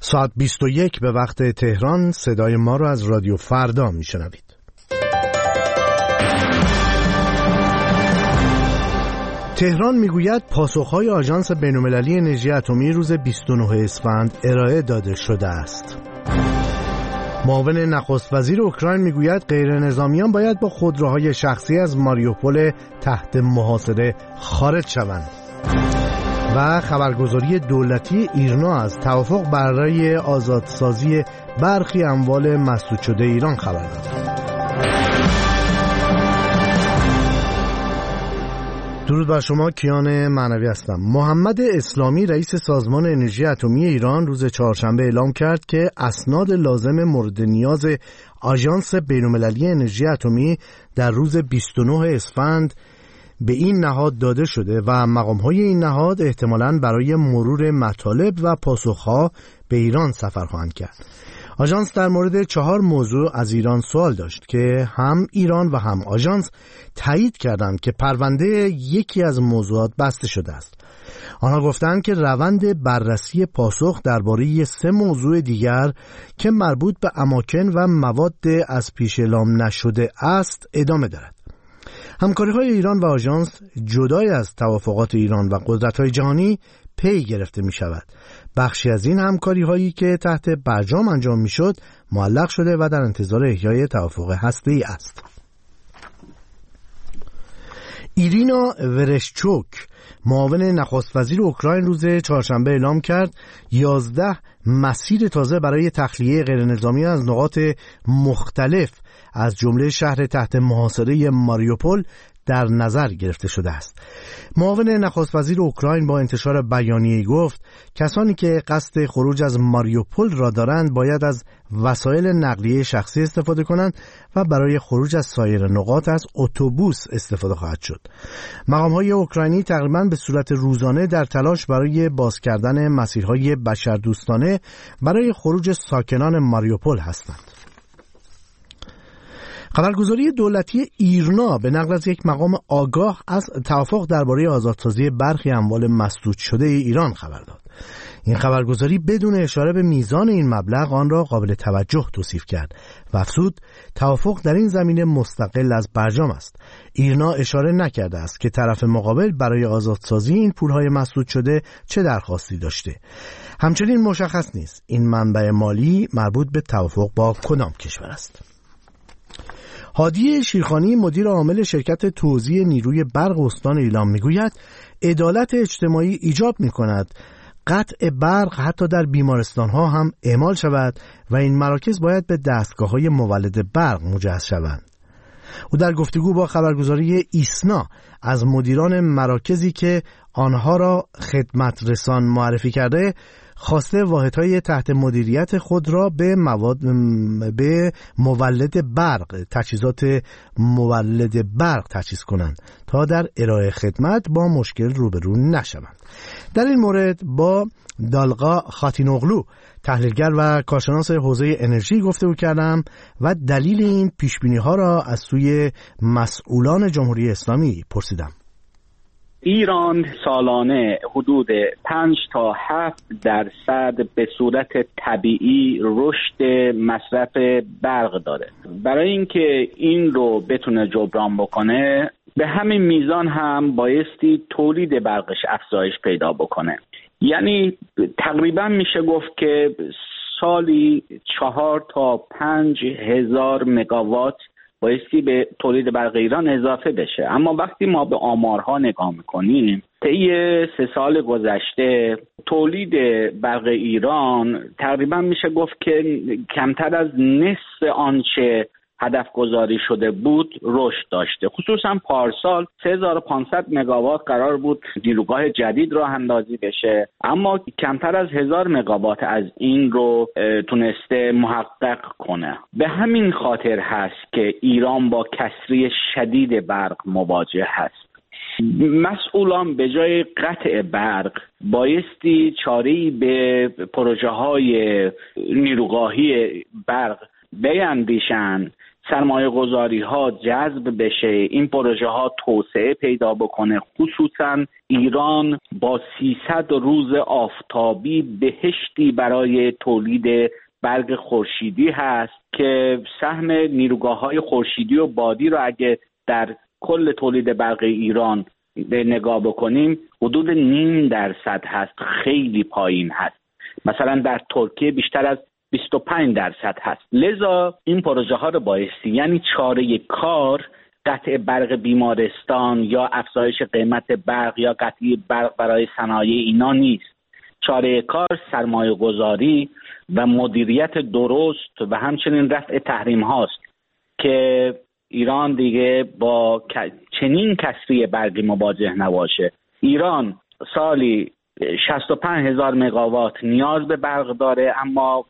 ساعت 21 به وقت تهران صدای ما رو از رادیو فردا میشنوید. تهران میگوید پاسخهای آژانس بین‌المللی انرژی اتمی روز 29 اسفند ارائه داده شده است. معاون نخست وزیر اوکراین میگوید غیر نظامیان باید با خودروهای شخصی از ماریوپول تحت محاصره خارج شوند. و خبرگزاری دولتی ایرنا از توافق برای آزادسازی برخی اموال مسدود شده ایران خبر داد. درود بر شما، کیان معنوی هستم. محمد اسلامی رئیس سازمان انرژی اتمی ایران روز چهارشنبه اعلام کرد که اسناد لازم مورد نیاز آژانس بین‌المللی انرژی اتمی در روز 29 اسفند به این نهاد داده شده و مقام‌های این نهاد احتمالاً برای مرور مطالب و پاسخ‌ها به ایران سفر خواهند کرد. آژانس در مورد 4 موضوع از ایران سوال داشت که هم ایران و هم آژانس تایید کردند که پرونده یکی از موضوعات بسته شده است. آنها گفتند که روند بررسی پاسخ درباره 3 موضوع دیگر که مربوط به اماکن و مواد از پیش اعلام نشده است ادامه دارد. همکاری‌های ایران و آژانس جدای از توافقات ایران و قدرت‌های جهانی پی گرفته می‌شود. بخشی از این همکاری‌هایی که تحت برجام انجام می‌شد معلق شده و در انتظار احیای توافق هسته‌ای است. ایرینا ورشچوک معاون نخست وزیر اوکراین روز چهارشنبه اعلام کرد 11 مسیر تازه برای تخلیه غیرنظامی از نقاط مختلف از جمله شهر تحت محاصره ماریوپول در نظر گرفته شده است. معاون نخست وزیر اوکراین با انتشار بیانیه‌ای گفت کسانی که قصد خروج از ماریوپول را دارند باید از وسایل نقلیه شخصی استفاده کنند و برای خروج از سایر نقاط از اتوبوس استفاده خواهد شد. مقام‌های اوکراینی تقریباً به صورت روزانه در تلاش برای باز کردن مسیرهای بشردوستانه برای خروج ساکنان ماریوپول هستند. خبرگزاری دولتی ایرنا به نقل از یک مقام آگاه از توافق درباره آزادسازی برخی اموال مسدود شده ایران خبر داد. این خبرگزاری بدون اشاره به میزان این مبلغ آن را قابل توجه توصیف کرد و افزود توافق در این زمینه مستقل از برجام است. ایرنا اشاره نکرده است که طرف مقابل برای آزادسازی این پولهای مسدود شده چه درخواستی داشته. همچنین مشخص نیست این منبع مالی مربوط به توافق با کدام کشور است. هادی شیرخانی مدیر عامل شرکت توزیع نیروی برق استان ایلام میگوید عدالت اجتماعی ایجاب میکند قطع برق حتی در بیمارستان‌ها هم اعمال شود و این مراکز باید به دستگاه‌های مولد برق مجهز شوند. او در گفتگو با خبرگزاری ایسنا از مدیران مراکزی که آنها را خدمت رسان معرفی کرده خواسته واحدهای تحت مدیریت خود را به مولد برق تجهیزات مولد برق تجهیز کنند تا در ارائه خدمت با مشکل روبرو نشوند. در این مورد با دالقا خاتینوغلو تحلیلگر و کارشناس حوزه انرژی گفتگو کردم و دلیل این پیشبینی‌ها را از سوی مسئولان جمهوری اسلامی پرسیدم. ایران سالانه حدود 5 تا 7% به صورت طبیعی رشد مصرف برق داره. برای اینکه این رو بتونه جبران بکنه به همین میزان هم بایستی تولید برقش افزایش پیدا بکنه. یعنی تقریبا میشه گفت که سالی 4 تا 5 هزار مگاوات بایستی به تولید برق ایران اضافه بشه. اما وقتی ما به آمارها نگاه میکنیم طی 3 سال گذشته تولید برق ایران تقریبا میشه گفت که کمتر از نصف آنچه هدف گذاری شده بود رشد داشته. خصوصا پارسال 3500 مگاوات قرار بود نیروگاه جدید راه اندازی بشه، اما کمتر از 1000 مگاوات از این رو تونسته محقق کنه. به همین خاطر هست که ایران با کسری شدید برق مواجه هست. مسئولان به جای قطع برق بایستی چاره‌ای به پروژه های نیروگاهی برق بیندیشن، سرمایه گذاری ها جذب بشه، این پروژه ها توسعه پیدا بکنه. خصوصا ایران با 300 روز آفتابی بهشتی برای تولید برق خورشیدی هست که سهم نیروگاه‌های خورشیدی و بادی رو اگه در کل تولید برق ایران به نگاه بکنیم حدود 0.5% هست، خیلی پایین هست. مثلا در ترکیه بیشتر از 25% هست. لذا این پروژه ها رو بایستی، یعنی چاره کار قطع برق بیمارستان یا افزایش قیمت برق یا قطعی برق برای صنایع اینا نیست. چاره کار سرمایه گذاری و مدیریت درست و همچنین رفع تحریم هاست که ایران دیگه با چنین کسری برقی مواجه نباشه. ایران سالی 65,000 مگاوات نیاز به برق داره، اما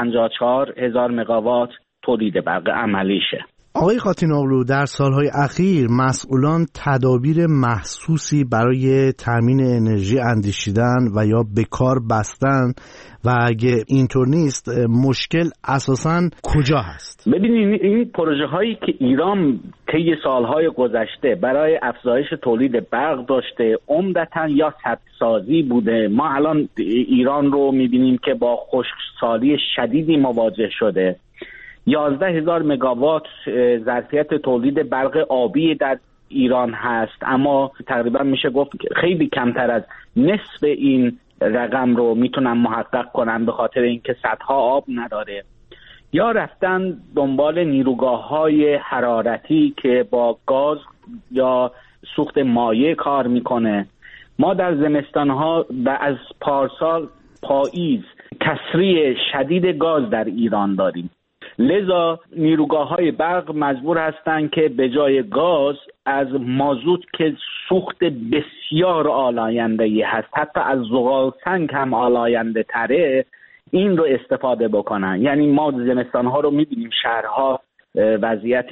54,000 مگاوات تولید برق عملیشه. آقای خاتین‌اغلو، در سالهای اخیر مسئولان تدابیر محسوسی برای تامین انرژی اندیشیدن و یا به کار بستن و اگه اینطور نیست مشکل اساساً کجا هست؟ ببینید این پروژه هایی که ایران طی سالهای گذشته برای افزایش تولید برق داشته عمدتاً یا سدسازی بوده. ما الان ایران رو میبینیم که با خشکسالی شدیدی مواجه شده. 11,000 مگاوات ظرفیت تولید برق آبی در ایران هست، اما تقریبا میشه گفت خیلی کمتر از نصف این رقم رو میتونن محقق کنن به خاطر اینکه سدها آب نداره. یا رفتن دنبال نیروگاه‌های حرارتی که با گاز یا سوخت مایع کار میکنه. ما در زمستانها و از پارسال پاییز کسری شدید گاز در ایران داریم. لذا نیروگاه‌های برق مجبور هستند که به جای گاز از مازوت که سوخت بسیار آلاینده‌ای هست، حتی از زغال سنگ هم آلاینده تره، این رو استفاده بکنن. یعنی ما زمستان‌ها رو می‌بینیم شهرها وضعیت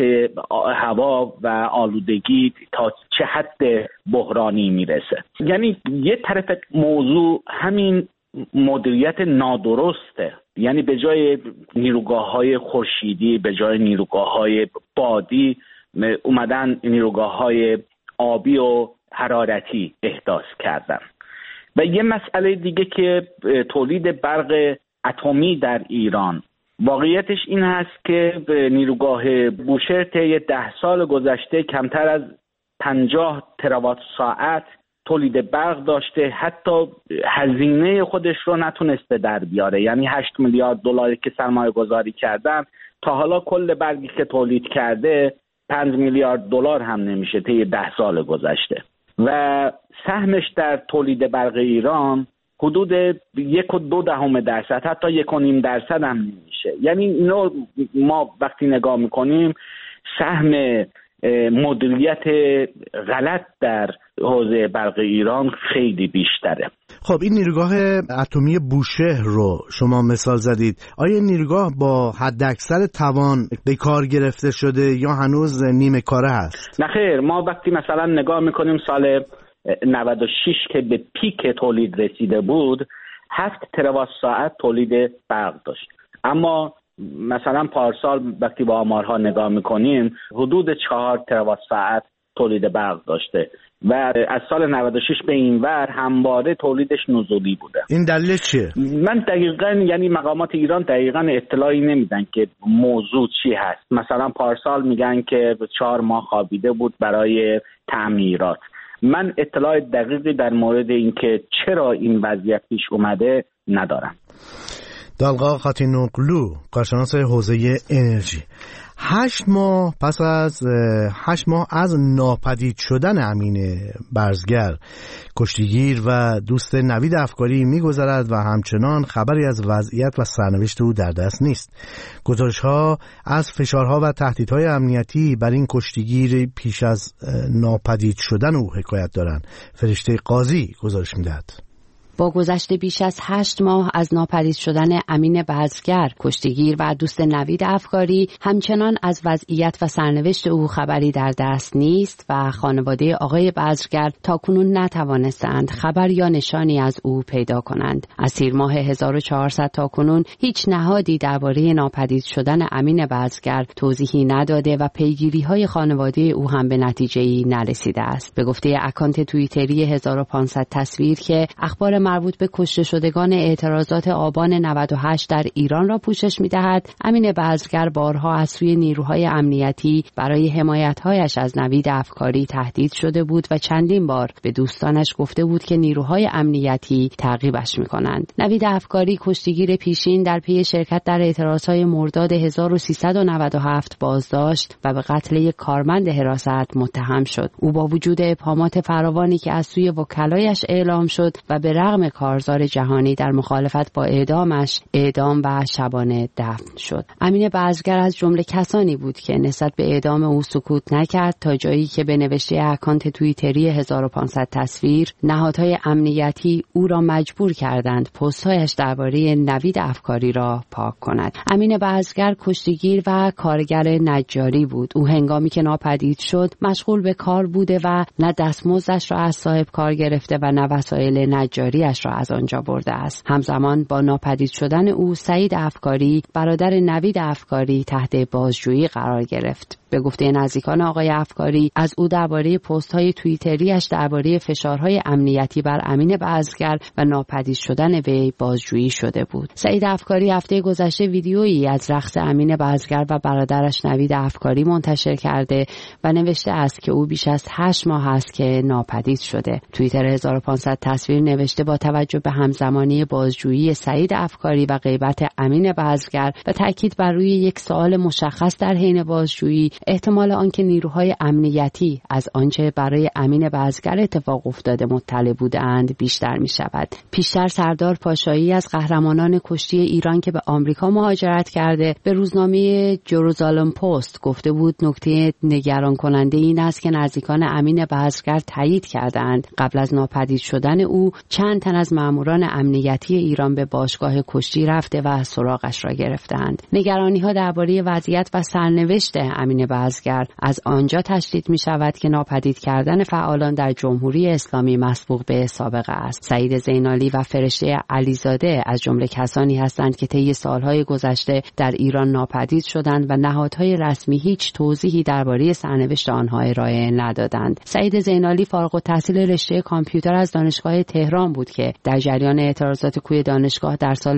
هوا و آلودگی تا چه حد بحرانی میرسه. یعنی یه طرف موضوع همین مدیریت نادرسته، یعنی به جای نیروگاه‌های خورشیدی، به جای نیروگاه‌های بادی اومدن نیروگاه‌های آبی و حرارتی احداث کردن. و یه مسئله دیگه که تولید برق اتمی در ایران، واقعیتش این هست که نیروگاه بوشهر طی 10 سال گذشته کمتر از 50 تراوات ساعت تولید برق داشته، حتی هزینه خودش رو نتونسته در بیاره. یعنی 8 میلیارد دلاری که سرمایه گذاری کردن، تا حالا کل برقی که تولید کرده 5 میلیارد دلار هم نمیشه طی 10 سال گذشته. و سهمش در تولید برق ایران حدود 1.2%، حتی 1.5% هم نمیشه. یعنی اینو ما وقتی نگاه میکنیم سهم مدیریت غلط در حوزه برق ایران خیلی بیشتره. خب این نیروگاه اتمی بوشهر رو شما مثال زدید. آیا نیروگاه با حداکثر توان به کار گرفته شده یا هنوز نیمه کاره هست؟ نه خیر، ما وقتی مثلا نگاه میکنیم سال 96 که به پیک تولید رسیده بود 7 تراوات ساعت تولید برق داشت، اما مثلا پارسال وقتی با آمارها نگاه میکنیم حدود 4 تراوات ساعت تولید برق داشته و از سال 96 به این ور همواره تولیدش نزولی بوده. این دلیل چیه؟ من دقیقاً یعنی مقامات ایران دقیقاً اطلاعی نمیدن که موضوع چی هست. مثلا پارسال میگن که 4 ماه خوابیده بود برای تعمیرات. من اطلاع دقیقی در مورد اینکه چرا این وضعیت پیش اومده ندارم. دالقا خاتین‌اغلو، کارشناس حوزه انرژی. 8 ماه پس از 8 ماه از ناپدید شدن امین برزگر، کشتیگیر و دوست نوید افکاری می‌گذرد و همچنان خبری از وضعیت و سرنوشت او در دست نیست. گزارش‌ها از فشارها و تهدیدهای امنیتی بر این کشتیگیر پیش از ناپدید شدن او حکایت دارند. فرشته قاضی گزارش می‌دهد. با گذشت بیش از 8 ماه از ناپدید شدن امین بزگر، کشتیگیر و دوست نوید افکاری، همچنان از وضعیت و سرنوشت او خبری در دست نیست و خانواده آقای بزگر تاکنون نتوانستند خبر یا نشانی از او پیدا کنند. از تیر ماه 1400 تاکنون هیچ نهادی درباره ناپدید شدن امین بزگر توضیحی نداده و پیگیری‌های خانواده او هم به نتیجه‌ای نرسیده است. به گفته اکانت توییتری 1500 تصویر که اخبار مربوط به کشته شدگان اعتراضات آبان 98 در ایران را پوشش می‌دهد، امین بزگر بارها از سوی نیروهای امنیتی برای حمایت‌هایش از نوید افکاری تهدید شده بود و چندین بار به دوستانش گفته بود که نیروهای امنیتی تعقیبش می‌کنند. نوید افکاری، کشتیگیر پیشین، در پی شرکت در اعتراضات مرداد 1397 بازداشت و به قتل یک کارمند حراست متهم شد. او با وجود ابهامات فراوانی که از سوی وکلایش اعلام شد و به رغم کارزار جهانی در مخالفت با اعدامش، اعدام و شبانه دفن شد. امین بزگر از جمله کسانی بود که نسبت به اعدام او سکوت نکرد تا جایی که به نوشته اکانت توییتری 1500 تصویر، نهادهای امنیتی او را مجبور کردند پست‌هایش درباره نوید افکاری را پاک کند. امین بزگر کشتیگیر و کارگر نجاری بود. او هنگامی که ناپدید شد مشغول به کار بوده و نه دستمزدش را از صاحب کار گرفته و نه وسایل نجاریش را از آنجا برده است. همزمان با ناپدید شدن او، سعید افکاری، برادر نوید افکاری، تحت بازجویی قرار گرفت. به گفته نزدیکان آقای افکاری، از او درباره پست‌های توییتریش درباره فشارهای امنیتی بر امین بزگر و ناپدید شدن وی بازجویی شده بود. سعید افکاری هفته گذشته ویدیویی از رقص امین بزگر و برادرش نوید افکاری منتشر کرده و نوشته است که او بیش از 8 ماه است که ناپدید شده. توییتر 1500 تصویر نوشته با توجه به همزمانی بازجویی سعید افکاری و غیبت امین بزگر و تاکید بر روی یک سوال مشخص در حین بازجویی، احتمال آنکه نیروهای امنیتی از آنچه برای امین بزگر اتفاق افتاده مطلع بودند بیشتر می شود. پیشتر سردار پاشایی از قهرمانان کشتی ایران که به آمریکا مهاجرت کرده به روزنامه جروزالم پست گفته بود نکته نگران کننده این است که نزدیکان امین بزگر تایید کردند قبل از ناپدید شدن او چند تن از ماموران امنیتی ایران به باشگاه کشتی رفته و سراغش را گرفتند. نگرانی‌ها درباره وضعیت و سرنوشت امین بزگر از آنجا تشدید می شود که ناپدید کردن فعالان در جمهوری اسلامی مسبوق به سابقه است. سعید زینالی و فرشته علیزاده از جمله کسانی هستند که طی سالهای گذشته در ایران ناپدید شدند و نهادهای رسمی هیچ توضیحی درباره سرنوشت آنها ارائه ندادند. سعید زینالی فارغ التحصیل رشته کامپیوتر از دانشگاه تهران بود که در جریان اعتراضات کوی دانشگاه در سال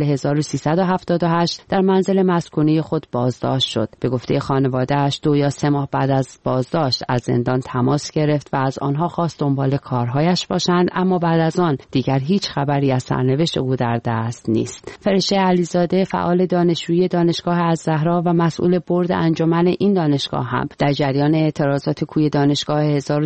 1378 در منزل مسکونی خود بازداشت شد. به گفته خانواده‌اش 2 یا 3 ماه بعد از بازداشت از زندان تماس گرفت و از آنها خواست دنبال کارهایش باشند، اما بعد از آن دیگر هیچ خبری از سرنوشت او در دست نیست. فرشته علیزاده، فعال دانشجوی دانشگاه الزهرا و مسئول بورد انجمن این دانشگاه هم در جریان اعتراضات کوی دانشگاه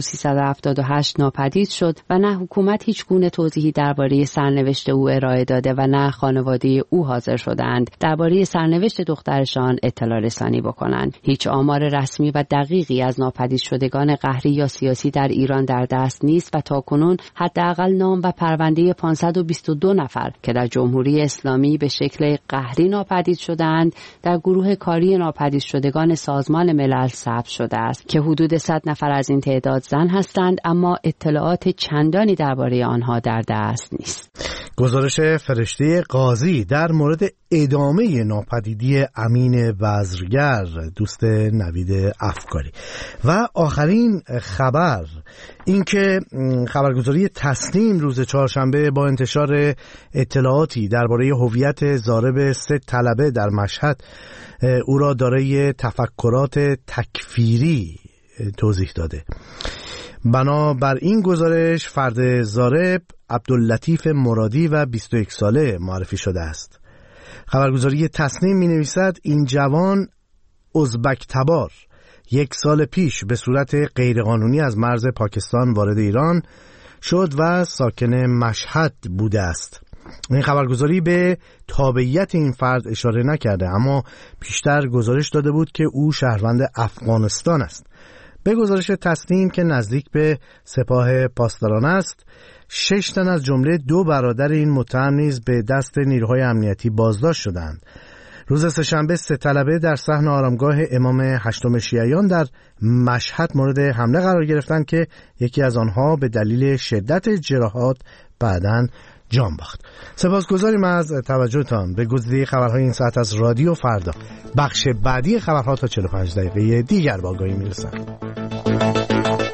1378 ناپدید شد و نه حکومت هیچ گونه توضیحی درباره سرنوشت او ارائه داده و نه خانواده او حاضر شدند درباره سرنوشت دخترشان اطلاع رسانی بکنند. هیچ آمار رسمی و دقیقی از ناپدید شدگان قهری یا سیاسی در ایران در دست نیست و تاکنون حداقل نام و پرونده 522 نفر که در جمهوری اسلامی به شکل قهری ناپدید شدند در گروه کاری ناپدید شدگان سازمان ملل ثبت شده است که حدود 100 نفر از این تعداد زن هستند، اما اطلاعات چندانی درباره آنها در دست نیست. گزارش فرشته قاضی در مورد ادامه ناپدیدی امین بزگر، دوست نوید افکاری. و آخرین خبر این که خبرگزاری تسنیم روز چهارشنبه با انتشار اطلاعاتی درباره هویت ضارب 3 طلبه در مشهد او را دارای تفکرات تکفیری توضیح داده. بنابر این گزارش فرد ضارب عبداللطیف مرادی و 21 ساله معرفی شده است. خبرگزاری تسنیم می نویسد این جوان ازبک تبار 1 سال پیش به صورت غیرقانونی از مرز پاکستان وارد ایران شد و ساکن مشهد بوده است. این خبرگزاری به تابعیت این فرد اشاره نکرده، اما پیشتر گزارش داده بود که او شهروند افغانستان است. به گزارش تسنیم که نزدیک به سپاه پاسداران است، 6 تن از جمله 2 برادر این متهم نیز به دست نیروهای امنیتی بازداشت شدند. روز سه‌شنبه 3 طلبه در صحن آرامگاه امام هشتم شیعیان در مشهد مورد حمله قرار گرفتند که یکی از آنها به دلیل شدت جراحات بعداً جان باخت. سپاسگزاریم از توجهتان به گزیده خبرهای این ساعت از رادیو فردا. بخش بعدی خبرها تا 45 دقیقه دیگر با آگاهی میرسند.